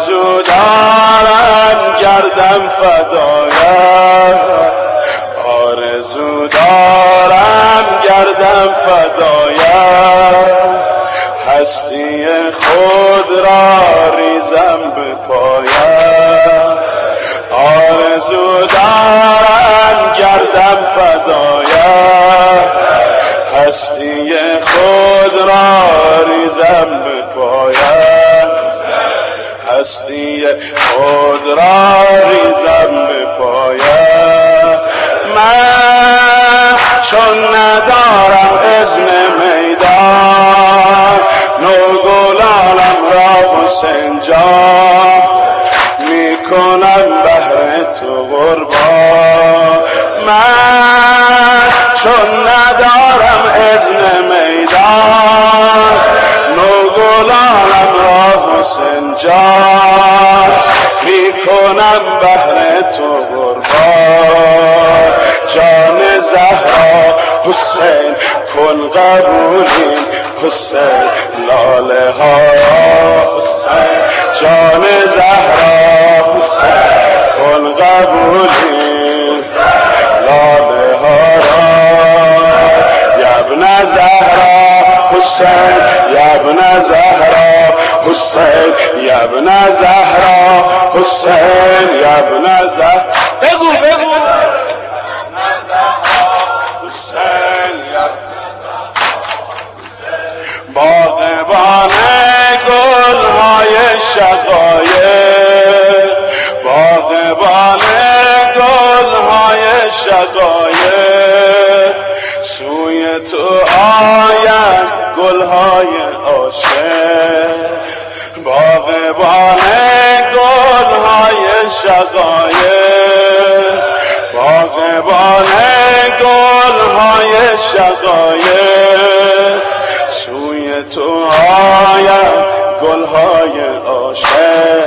آرزو دارم گردم فدایت، آرزو دارم گردم فدایت، هستی خود را ریزم به پایت، آرزو دارم گردم فدایت، هستی خود را ریزم به پایت، هستی خود را ریزم به پایت. من چون ندارم اذن میدان، نوگلانم را حسین جان، میکنم بهر تو قربان. من چون ندارم اذن میدان، نوگلانم را حسین جان، میکنم بهر تو قربان. جان زهرا حسین کن قبولی، حسین لاله ها حسین، جان زهرا حسین کن قبولی، لاله ها را یبن زهرا حسین، یبن زهرا حسین، یبن زهرا حسین، یبن زهرا. بگو بگو باغبان گلهای شقایق، باغبان گلهای شقایق، سوی تو آید گلهای عاشق، باغبان گلهای شقایق، باغبان گلهای شقایق، سوی تو آید گلهای عاشق.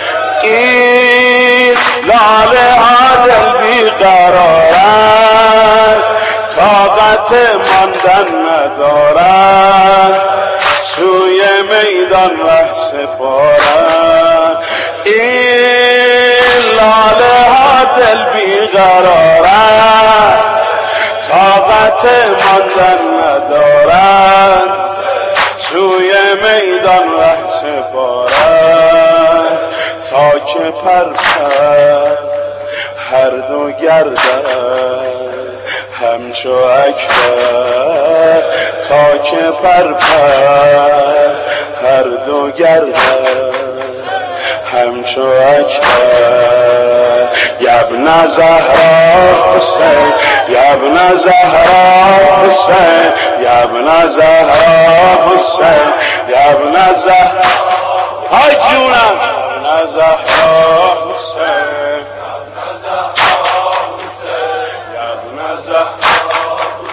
این لاله ها دل بیقرارند، طاقت ماندن ندارند، سوی میدان ره سپارند. این لاله ها دل بیقرارند، طاقت ماندن ندارند، سوی میدان ره سپارند. تا که پرپر هر دو گردد همچو اکبر، تا که پرپر هر دو گردد همچو اکبر. یبن زهرا حسین، یبن زهرا حسین، یبن زهرا حسین، یبن زهرا. های جونم یبن زهرا حسین، یبن زهرا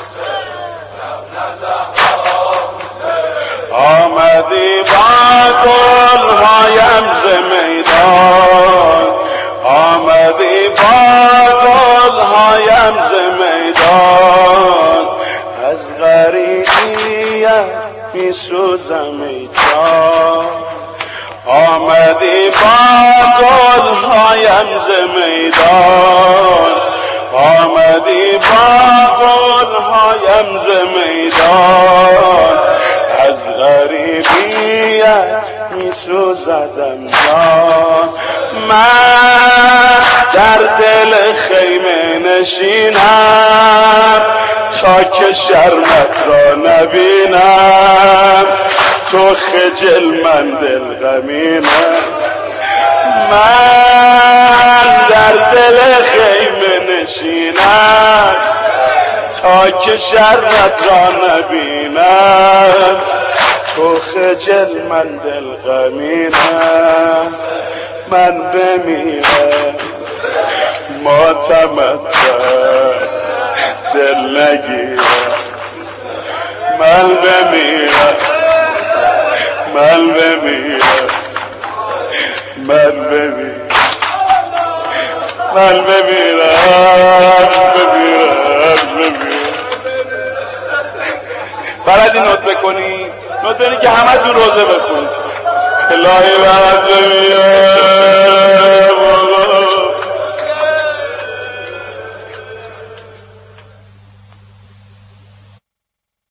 حسین، آمدی با گلهایم ز میدان، آمدی با گلهایم ز میدان، از غریبیت میسوزم ای جان، آمدی با گلهایم ز میدان، آمدی با گلهایم ز میدان، از غریبیت میسوزدم جان. من در دل خیمه نشینم، تا که شرمت را نبینم، تو خجل من دل غمینم. من در دل خیمه نشینم، تا که شرمت را نبینم، تو خجل من دل غمینم. من بمیرم ماتمتر دل نگیرم، من بمیرم، من بمیرم، من بمیرم، من بمیرم، بمیرم. بلدی نوت بکنی؟ نوت بکنی که همه تون روزه بخونید. الهی برد بمیره